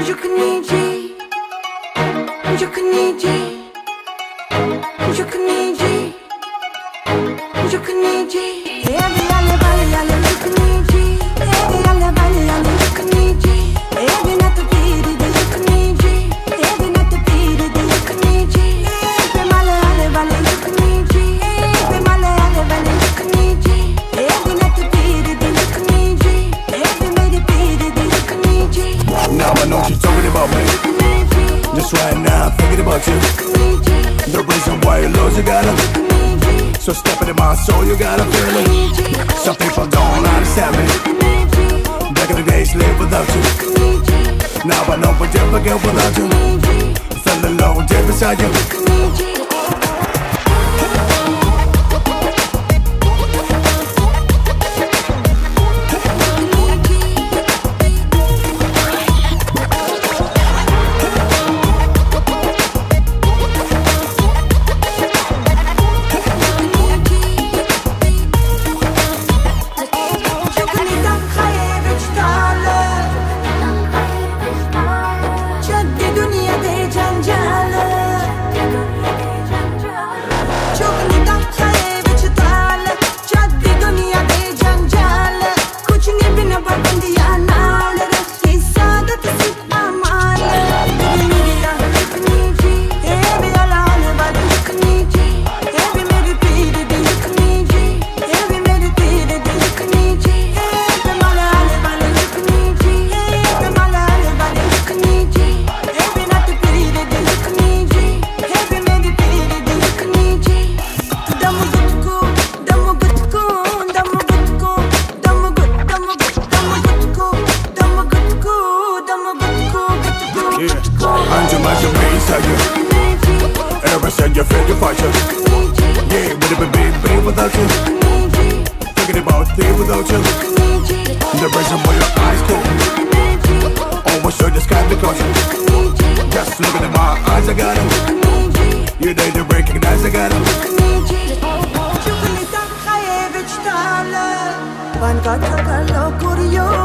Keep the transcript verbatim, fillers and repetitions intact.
Jukaniji, Jukaniji, Jukaniji, Jukaniji. Every alle balle alle Jukaniji, every alle balle alle Jukaniji, every night the beat the Jukaniji, every night the beat the Jukaniji, every male alle balle Jukaniji, every male alle balle Jukaniji, every night the beat the Jukaniji, every made it beat the Jukaniji. Now I know she's talking about me. Just right now, I'm thinking about you. The reason why you lose, you gotta. So step into my soul, you gotta feel it. Some people don't understand me. Back in the days, live without you. Now I know we'll never get without you. Fell alone, dead beside you. Ever said you feel your future? Yeah, would it be big, big without you? Thinking about things without you. The reason why your eyes cold. Almost sure the sky because you. Just looking at my eyes, I got them. You need to recognize I got them. One got to go,